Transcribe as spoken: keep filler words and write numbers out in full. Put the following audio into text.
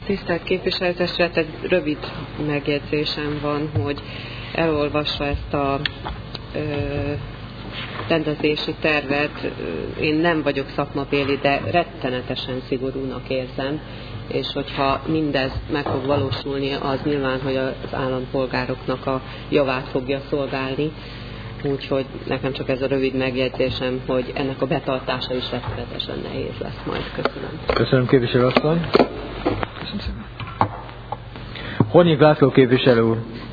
Tisztelt képviselőtestület, egy rövid megjegyzésem van, hogy elolvasva ezt a ö, rendezési tervet, én nem vagyok szakmabéli, de rettenetesen szigorúnak érzem, és hogyha mindez meg fog valósulni, az nyilván, hogy az állampolgároknak a javát fogja szolgálni. Úgyhogy nekem csak ez a rövid megjegyzésem, hogy ennek a betartása is rettenetesen nehéz lesz majd. Köszönöm. Köszönöm, képviselő asszony. Köszönöm szépen. Hornyik László képviselő úr.